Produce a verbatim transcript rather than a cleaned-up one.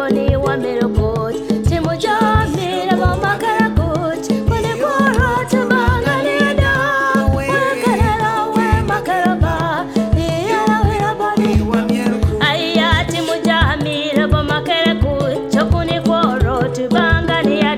boni wa melokot timu jamira bo makarakot kone korot bangani da wakarara we makaraba yara wera boni ayya timu jamira bo makarakot chokune korot bangani